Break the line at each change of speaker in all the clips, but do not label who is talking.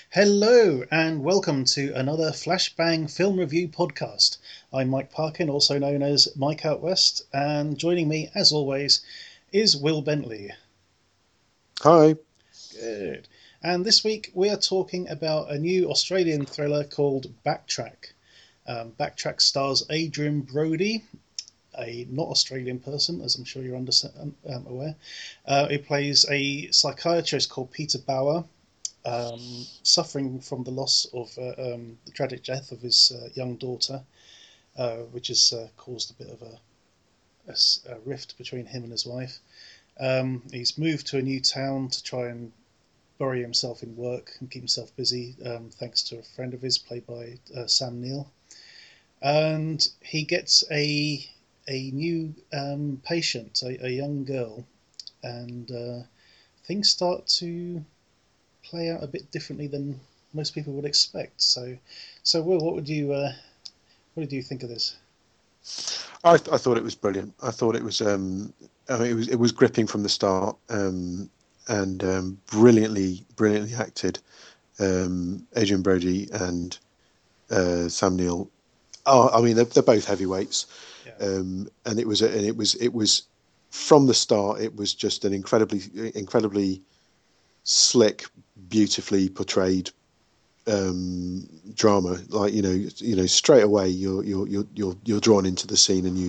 Hello and welcome to another Flashbang Film Review podcast. I'm Mike Parkin, also known as Mike Out West, and joining me, as always, is Will Bentley.
Hi.
Good. And this week we are talking about a new Australian thriller called Backtrack. Backtrack stars Adrian Brody, a not Australian person, as I'm sure you're aware. He plays a psychiatrist called Peter Bauer, suffering from the loss of the tragic death of his young daughter, which has caused a bit of a rift between him and his wife. He's moved to a new town to try and bury himself in work and keep himself busy, thanks to a friend of his played by Sam Neill. And he gets a new patient, a young girl, and things start to play out a bit differently than most people would expect. So Will, what did you think of this?
I thought it was brilliant. I thought it was I mean, it was gripping from the start, and brilliantly acted. Adrian Brody and Sam Neill. Oh, I mean, they're both heavyweights,
Yeah,
and it was from the start. It was just an incredibly slick, beautifully portrayed drama. Like straight away you're drawn into the scene, and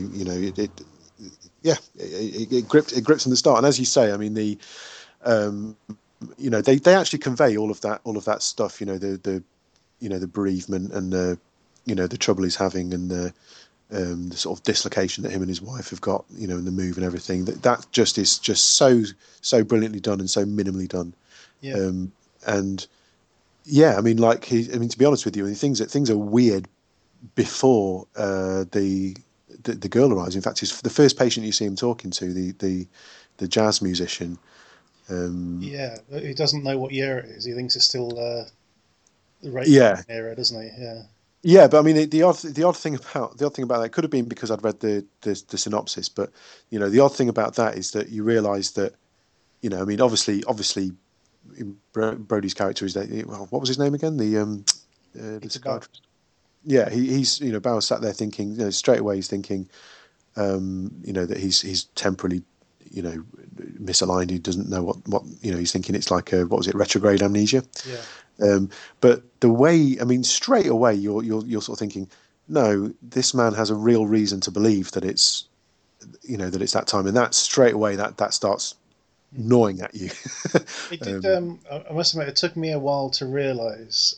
it grips in the start. And as you say, I mean um, they actually convey all of that stuff. The bereavement and the trouble he's having, and the sort of dislocation that him and his wife have got, in the move and everything. That just is just so brilliantly done and so minimally done.
yeah,
Um, and yeah, I mean, to be honest with you, I mean, things are weird before the girl arrives. In fact, it's the first patient you see him talking to, the jazz musician. Um,
yeah. He doesn't know what year it is. He thinks it's still the Reagan
yeah,
era, doesn't he? Yeah,
yeah, but I mean, the odd thing about that could have been because I'd read the synopsis, but the odd thing about that is that you realise that I mean, obviously, Brody's character is that. Well, what was his name again? The
Peter Bauer.
psychiatrist. Yeah, he's Bauer sat there thinking, straight away he's thinking, that he's temporarily, you know, misaligned. He doesn't know what he's thinking. It's like what was it, retrograde amnesia?
Yeah,
Um, but the way, I mean, straight away you're sort of thinking, no, this man has a real reason to believe that it's that time, and that straight away that starts
mm.
gnawing at you.
It did.
um,
I must admit, it took me a while to realise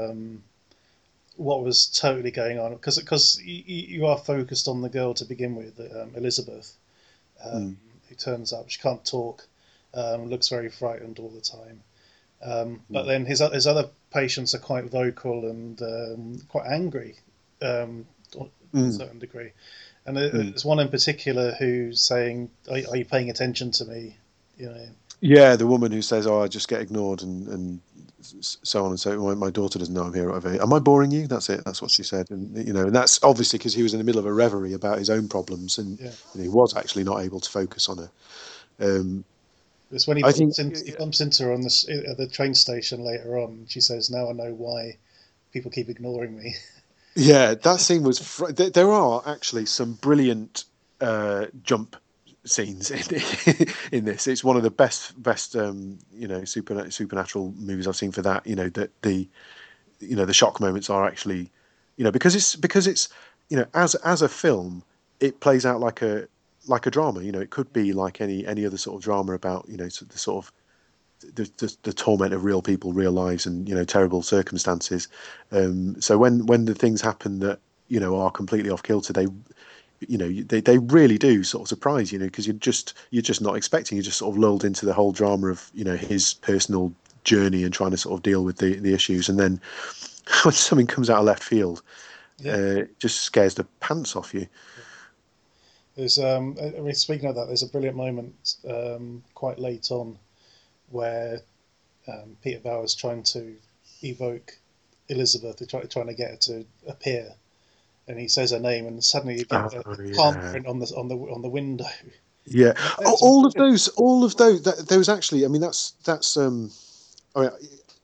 what was totally going on because you are focused on the girl to begin with, Elizabeth, um,
mm,
who turns up. She can't talk, looks very frightened all the time. But
mm,
then his other patients are quite vocal and quite angry to a
mm,
certain degree. And
mm.
there's one in particular who's saying, "Are you paying attention to me?" You know.
Yeah, the woman who says, "Oh, I just get ignored," and so on and so. My daughter doesn't know I'm here. Or whatever. Am I boring you? That's it. That's what she said, and that's obviously because he was in the middle of a reverie about his own problems, and
Yeah.
he was actually not able to focus on her. Um,
It's when
I think,
he bumps into her on at the train station later on. And she says, "Now I know why people keep ignoring me."
yeah, that scene was. There are actually some brilliant jump scenes in this. It's one of the best supernatural movies I've seen for that. That the shock moments are actually, because it's as a film, it plays out like a drama. It could be like any other sort of drama about the sort of the torment of real people, real lives, and terrible circumstances. So when the things happen that are completely off kilter, they really do sort of surprise because you're just not expecting. You're just sort of lulled into the whole drama of his personal journey and trying to sort of deal with the issues, and then when something comes out of left field,
Yeah.
it just scares the pants off you.
There's I mean, speaking of that, there's a brilliant moment quite late on where Peter Bauer's trying to evoke Elizabeth, trying to get her to appear, and he says her name, and suddenly you get
Oh
the palm
yeah,
print on the window.
yeah. Oh,
That's
all of
brilliant.
those, those actually. I mean, that's. I mean,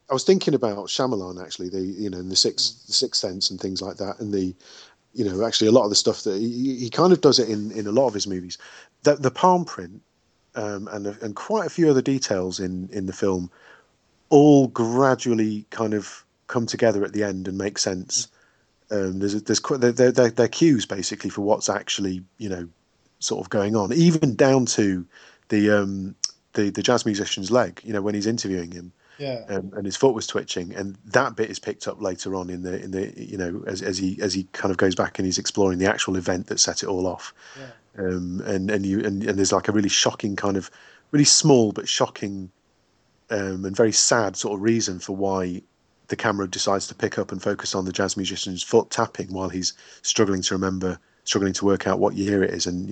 I was thinking about Shyamalan actually, and
Mm.
the Sixth Sense and things like that, and actually a lot of the stuff that he kind of does it in a lot of his movies. The palm print, and quite a few other details in the film all gradually kind of come together at the end and make sense. They're cues basically for what's actually sort of going on, even down to the jazz musician's leg. When he's interviewing him,
Yeah,
and his foot was twitching, and that bit is picked up later on in the as he kind of goes back and he's exploring the actual event that set it all off.
yeah,
And there's like a really shocking kind of really small but shocking and very sad sort of reason for why the camera decides to pick up and focus on the jazz musician's foot tapping while he's struggling to work out what year it is, and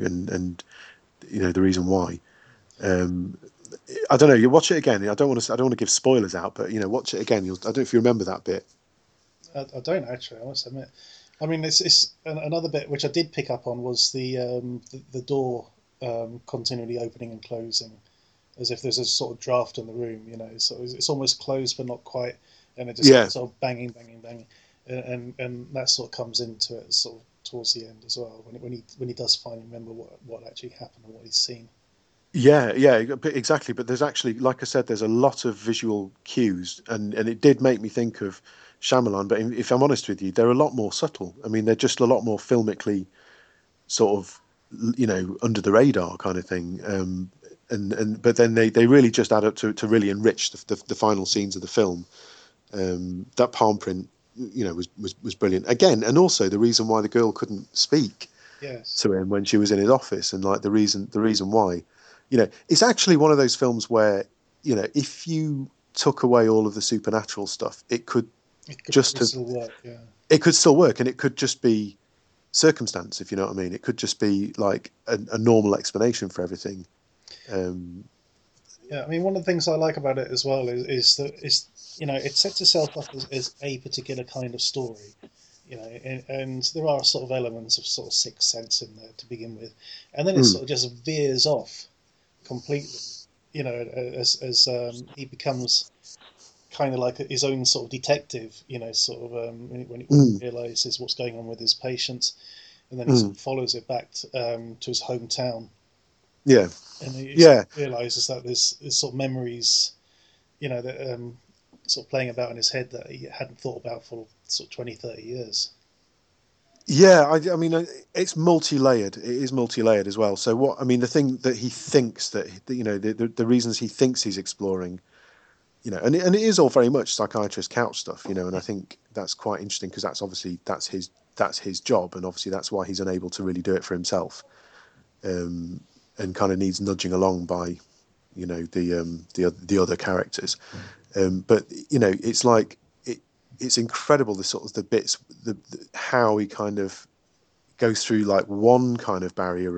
the reason why. Um, I don't know. You watch it again. I don't want to give spoilers out, but watch it again. I don't know if you remember that bit.
I don't actually. I must admit. I mean, it's another bit which I did pick up on was the door continually opening and closing, as if there's a sort of draft in the room. So it's almost closed but not quite, and it just
Yeah,
keeps sort of banging, banging, banging, and that sort of comes into it sort of towards the end as well when he does finally remember what actually happened and what he's seen.
yeah, exactly. But there's actually, like I said, there's a lot of visual cues, and it did make me think of Shyamalan. But if I'm honest with you, they're a lot more subtle. I mean, they're just a lot more filmically sort of under the radar kind of thing. But then they really just add up to really enrich the final scenes of the film. That palm print, was brilliant again, and also the reason why the girl couldn't speak
Yes.
to him when she was in his office, and like the reason why, it's actually one of those films where if you took away all of the supernatural stuff, it could
It could
just
probably
have
still work, yeah.
it could still work, and it could just be circumstance, if you know what I mean. It could just be like a normal explanation for everything. Um,
Yeah, I mean, one of the things I like about it as well is that it sets itself up as a particular kind of story, and there are sort of elements of sort of Sixth Sense in there to begin with, and then it
mm,
sort of just veers off completely, as he becomes kind of like his own sort of detective, sort of when he
mm,
realizes what's going on with his patients, and then he sort
mm,
of follows it back to his hometown,
yeah,
and he sort
yeah,
of realizes that there's sort of memories, that sort of playing about in his head that he hadn't thought about for sort of 20, 30 years.
yeah. I mean, it's multi-layered. It is multi-layered as well. So what I mean, the thing that he thinks the reasons he thinks he's exploring, and it is all very much psychiatrist couch stuff, and I think that's quite interesting because that's his job, and obviously that's why he's unable to really do it for himself, um, and kind of needs nudging along by the other characters. But it's like it's incredible the sort of the bits how he kind of goes through like one kind of barrier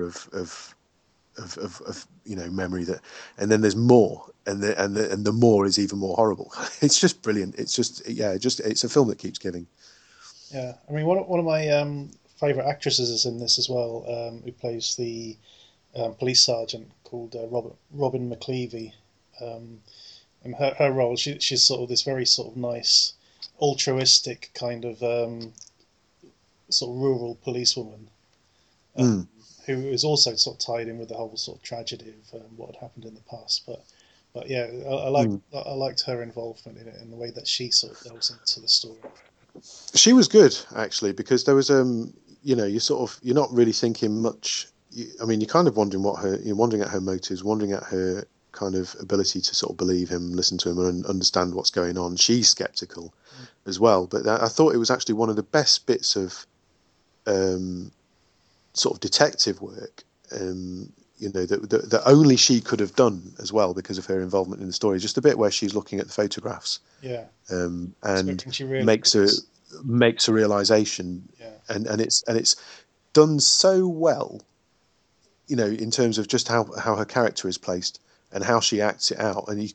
of memory, that, and then there's more, and the more is even more horrible. It's just brilliant. It's just, yeah, just it's a film that keeps giving.
Yeah, I mean, one of my favorite actresses is in this as well, who plays the police sergeant called Robin McLeavy. Um, and her role, she's sort of this very sort of nice, altruistic kind of sort of rural policewoman, um,
Mm.
who is also sort of tied in with the whole sort of tragedy of what had happened in the past. But yeah,
Mm.
I liked her involvement in it and the way that she sort of delves into the story.
She was good actually, because there was you're not really thinking much. I mean, you're kind of you're wondering at her motives, wondering at her kind of ability to sort of believe him, listen to him, and understand what's going on. She's skeptical
Mm.
as well, but I thought it was actually one of the best bits of um, sort of detective work, that only she could have done as well because of her involvement in the story. Just a bit where she's looking at the photographs,
Yeah, it's
and
when she
makes a
realizes.
makes a realization,
Yeah,
and it's done so well, in terms of just how her character is placed and how she acts it out, and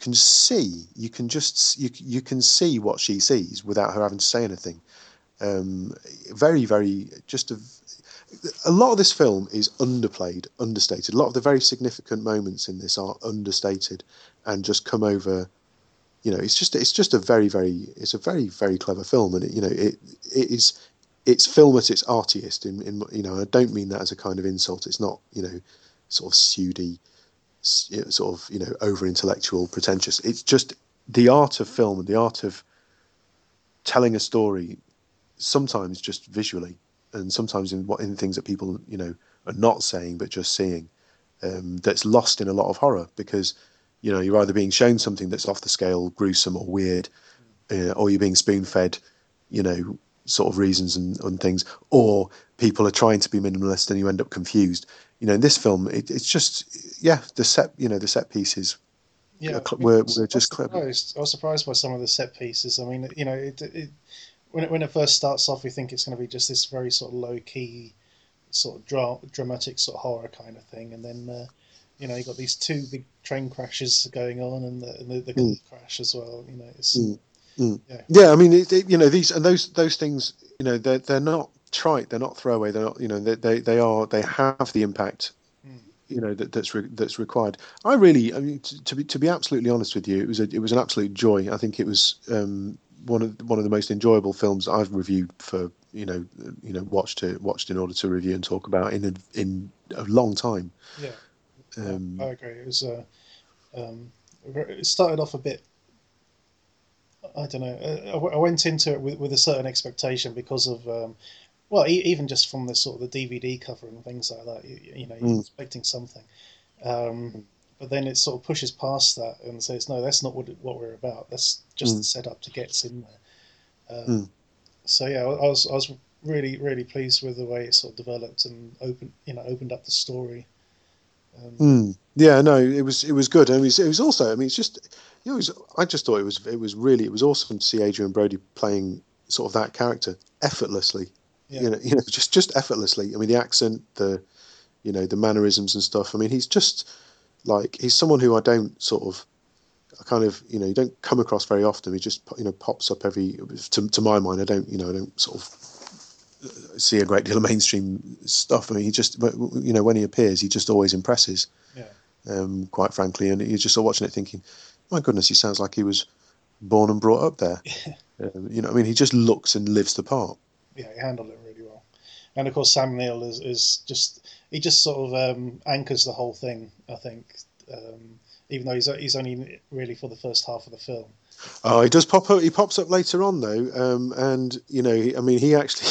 you can see what she sees without her having to say anything. Very, very, just a lot of this film is underplayed, understated. A lot of the very significant moments in this are understated and just come over you know, it's a very very clever film, and it's film at its artiest. In you know, I don't mean that as a kind of insult. It's not, you know, sort of pseudy, sort of, you know, over intellectual, pretentious. It's just the art of film and the art of telling a story, sometimes just visually, and sometimes in things that people, you know, are not saying but just seeing. That's lost in a lot of horror, because, you know, you're either being shown something that's off the scale, gruesome or weird, or you're being spoon fed, you know, sort of reasons and things, or people are trying to be minimalist and you end up confused. You know, in this film, it's just, yeah, the set pieces
Yeah, I mean,
were just clever.
I was surprised by some of the set pieces. I mean, you know, when it first starts off, we think it's going to be just this very sort of low key, sort of dramatic sort of horror kind of thing, and then you know, you got these two big train crashes going on, and the car
Mm,
crash as well. You know, it's
mm, mm.
yeah,
Yeah, I mean, you know, these and those things, you know, they're not trite, they're not throwaway, they're not, you know, they have the impact,
mm,
you know, that's required. I mean, to be absolutely honest with you, it was an absolute joy. I think it was one of the most enjoyable films I've reviewed for, watched in order to review and talk about in a long time.
yeah. No, I
Um,
agree. It was um, it started off a bit. I don't know. I went into it with a certain expectation because of well, even just from the sort of the DVD cover and things like that. You know, you're
mm,
expecting something. Um, but then it sort of pushes past that and says, no, that's not what we're about. That's just the
mm,
setup to get us in there.
mm,
So yeah, I was really really pleased with the way it sort of developed and opened up the story. Um,
Yeah, no, it was good. And it was also, I mean, it's just, you know, I just thought it was awesome to see Adrian Brody playing sort of that character effortlessly.
yeah,
Just effortlessly. I mean, the accent, the, you know, the mannerisms and stuff. I mean, he's just like, he's someone who I don't sort of, I kind of, you know, you don't come across very often. He just, you know, pops up to my mind. I don't sort of see a great deal of mainstream stuff. I mean, he just, you know, when he appears, he just always impresses,
yeah,
quite frankly. And you're just sort of watching it thinking, my goodness, he sounds like he was born and brought up there. You know, I mean, he just looks and lives the part.
yeah. He handled it really well. And of course, Sam Neill is just he just sort of anchors the whole thing. I think, even though he's only really for the first half of the film.
Oh, he does pop up. He pops up later on though, and you know, I mean, he actually,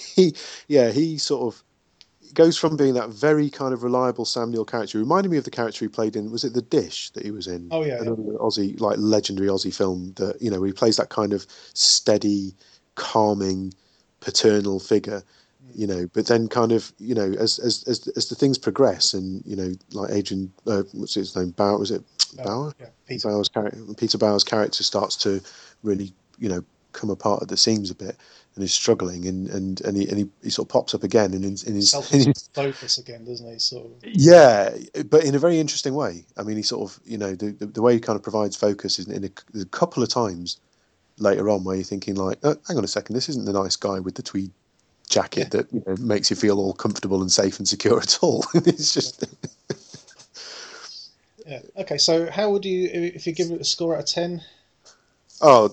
he sort of goes from being that very kind of reliable Sam Neill character. He reminded me of the character he played in. Was it The Dish that he was in?
Oh yeah,
Another Aussie, like legendary Aussie film that, you know, he plays that kind of steady, calming, paternal figure.
yeah.
You know, but then kind of, you know, as the things progress, and, you know, like Adrian, what's his name, Bauer, was it Bauer?
Yeah, Peter.
Bauer's character, Peter Bauer's character starts to really, you know, come apart at the seams a bit, and is struggling, and he sort of pops up again, and in his,
Self focus again, doesn't he? Sort of.
yeah, but in a very interesting way. I mean, he sort of, you know, the way he kind of provides focus is there's a couple of times later on where you're thinking like, hang on a second, this isn't the nice guy with the tweed
Yeah,
jacket that, you know, makes you feel all comfortable and safe and secure at all. It's just,
yeah. Okay, so how would you, if you give it a score out of 10?
oh,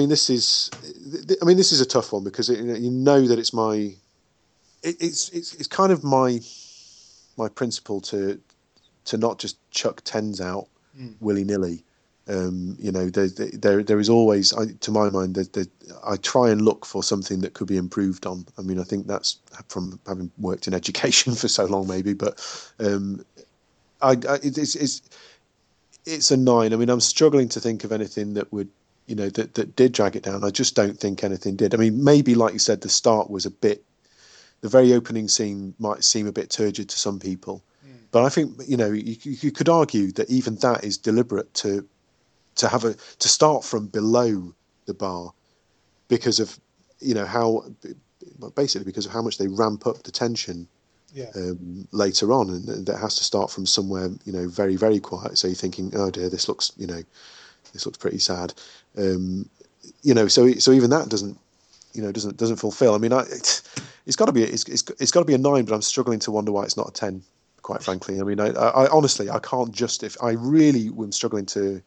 I mean, this is a tough one, because you know that it's it's kind of my principle to not just chuck tens out
Mm,
willy nilly. You know, there is always, to my mind, I try and look for something that could be improved on. I mean, I think that's from having worked in education for so long, maybe, but um, it's a nine. I mean, I'm struggling to think of anything that would, you know, that did drag it down. I just don't think anything did. I mean, maybe, like you said, the start was a bit. The very opening scene might seem a bit turgid to some people,
mm,
but I think, you know, you could argue that even that is deliberate, to start from below the bar, because of, you know, how, basically because of how much they ramp up the tension,
yeah,
later on, and that has to start from somewhere, you know, very very quiet. So you're thinking, oh dear, this looks, you know, this looks pretty sad. um, you know, so even that doesn't, you know, doesn't fulfill. I mean, it's got to be, it's got to be a nine, but I'm struggling to wonder why it's not a 10, quite frankly. I mean, I honestly, I can't justify. I really am struggling to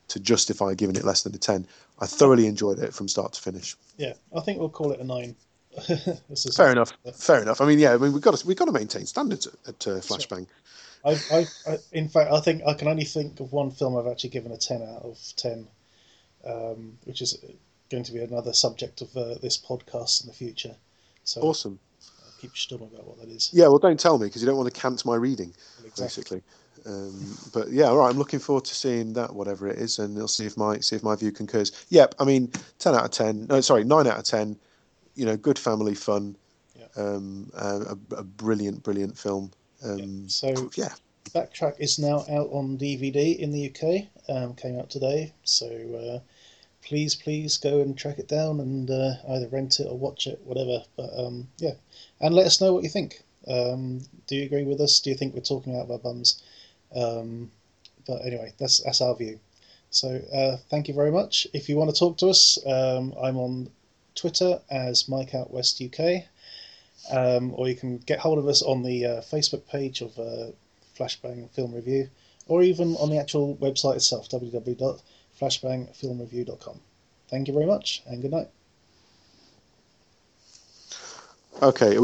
to justify giving it less than a 10. I thoroughly enjoyed it from start to finish.
Yeah, I think we'll call it a 9.
Fair enough. Fair enough. I mean, yeah, I mean, we've got to maintain standards at Flashbang.
In fact, I think I can only think of one film I've actually given a 10 out of 10, which is going to be another subject of this podcast in the future. So
awesome.
I'll keep stum about what that is.
Yeah, well, don't tell me because you don't want to cant my reading,
exactly.
basically. But yeah, all right. I'm looking forward to seeing that, whatever it is, and we'll see if my view concurs. Yep. I mean, 10 out of 10. No, sorry, 9 out of 10. You know, good family fun.
Yeah.
A brilliant film.
So
yeah.
Backtrack is now out on DVD in the UK. Came out today. So please go and track it down and either rent it or watch it, whatever. But yeah, and let us know what you think. Do you agree with us? Do you think we're talking out of our bums? But anyway, that's our view. So thank you very much. If you want to talk to us, I'm on Twitter as Mike Out West UK, or you can get hold of us on the Facebook page of Flashbang Film Review, or even on the actual website itself, www.flashbangfilmreview.com. Thank you very much, and good night.
Okay.